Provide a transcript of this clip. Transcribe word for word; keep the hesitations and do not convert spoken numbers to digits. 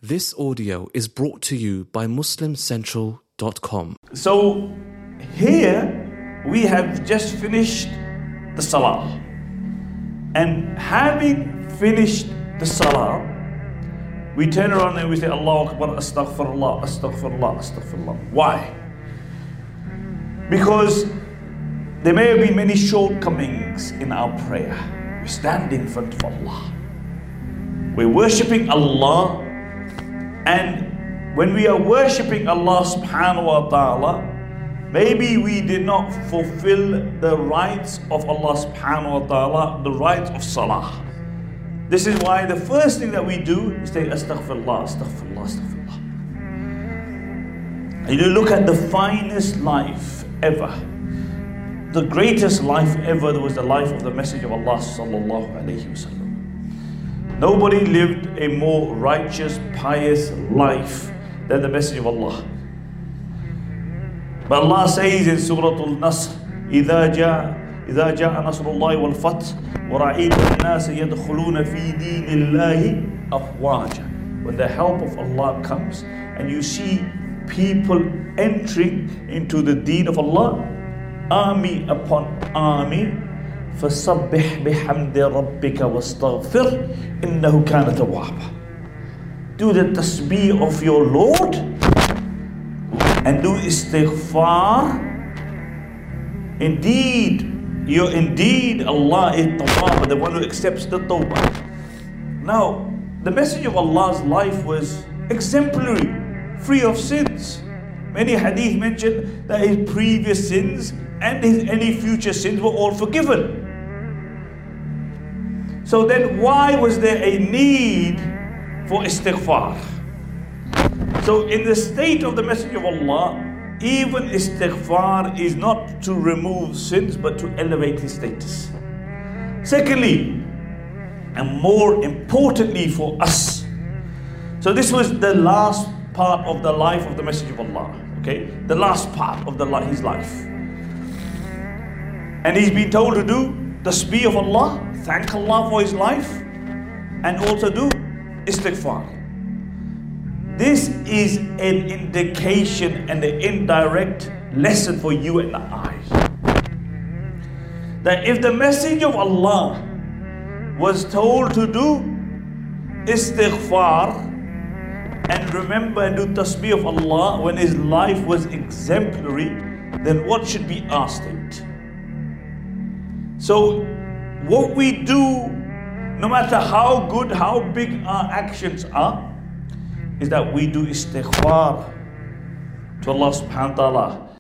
This audio is brought to you by muslim central dot com. So here we have just finished the salah, and having finished the salah, we turn around and we say Allahu Akbar, Astaghfirullah, Astaghfirullah, Astaghfirullah. Why? Because there may have been many shortcomings in our prayer. We stand in front of Allah, we're worshipping Allah, and when we are worshipping Allah subhanahu wa ta'ala, maybe we did not fulfill the rights of Allah subhanahu wa ta'ala, the rights of salah. This is why the first thing that we do is say Astaghfirullah, Astaghfirullah, Astaghfirullah. And you look at the finest life ever, the greatest life ever, was the life of the Messenger of Allah sallallahu alayhi wa sallam. Nobody lived a more righteous, pious life than the Messenger of Allah. But Allah says in Surah Al-Nasr, إِذَا جَاءَ إِذَا جَاءَ نَصْرُ اللَّهِ وَالْفَتْحُ وَرَأَيْتَ النَّاسَ يَدْخُلُونَ فِي دِينِ اللَّهِ أَفْوَاجًا. When the help of Allah comes and you see people entering into the deen of Allah, army upon army, فَسَبِّحْ بِحَمْدِ رَبِّكَ وَاسْتَغْفِرْ إِنَّهُ كَانَ تَوَّابًا. Do the tasbih of your Lord and do istighfar. Indeed, you indeed Allah is Tawwab, the one who accepts the tawbah. Now, the Messenger of Allah's life was exemplary, free of sins. Many hadith mention that his previous sins and his any future sins were all forgiven. So then why was there a need for istighfar? So in the state of the Messenger of Allah, even istighfar is not to remove sins but to elevate his status. Secondly, and more importantly for us, so this was the last part of the life of the Messenger of Allah, okay? The last part of the his life. And he's been told to do tasbih of Allah, thank Allah for his life, and also do istighfar. This is an indication and an indirect lesson for you and I, that if the Messenger of Allah was told to do istighfar and remember and do tasbih of Allah when his life was exemplary, then what should be our state? So what we do, no matter how good, how big our actions are, is that we do istighfar to Allah subhanahu wa ta'ala.